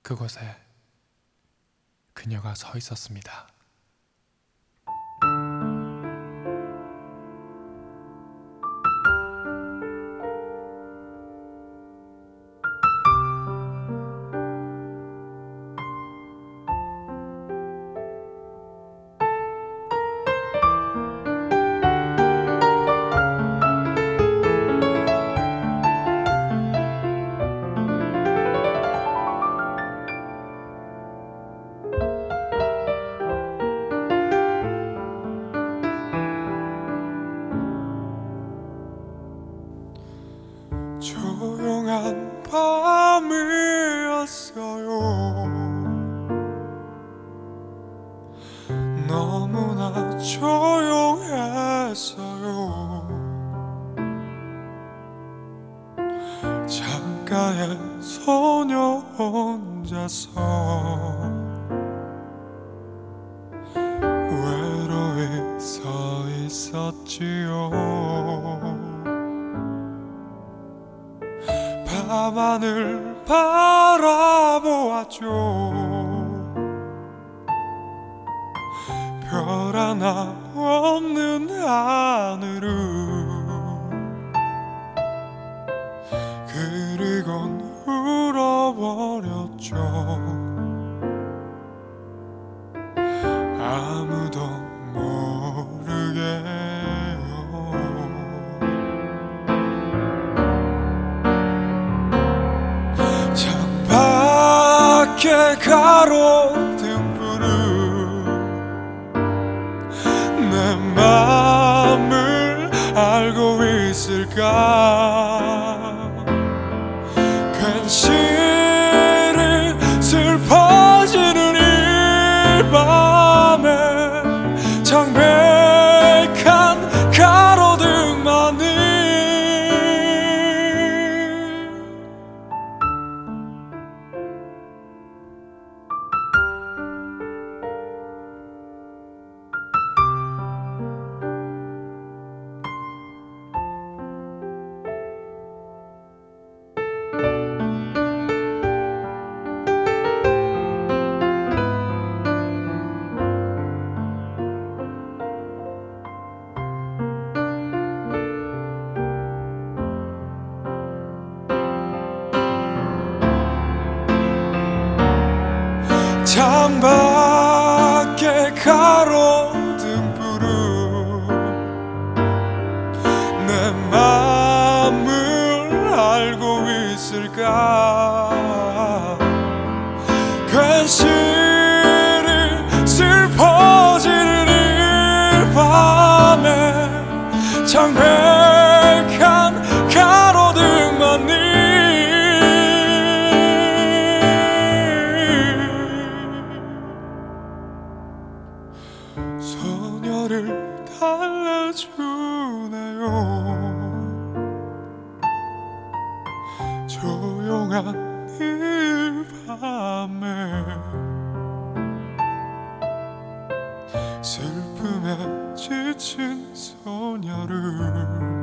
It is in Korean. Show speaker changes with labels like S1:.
S1: 그곳에 그녀가 서 있었습니다.
S2: 조용한 밤이었어요. 너무나 조용했어요. 창가에 소녀 혼자서 외로이 서 있었지요. 밤하늘 바라보았죠. 별 하나 없는 하늘을. 그리곤 울어버렸죠. 아무도 모르게. 창밖에 가로등 불을 내 맘을 알고 있을까. 괜시리 슬퍼지는 이 밤에 창백한 가로등만이 창밖에 가로등 불을 내 맘을 알고 있을까. 괜시리 슬퍼지는 이 밤에 창백한 가로등만이 소녀를 달래주네요. 조용한 이 밤에 슬픔에 지친 소녀를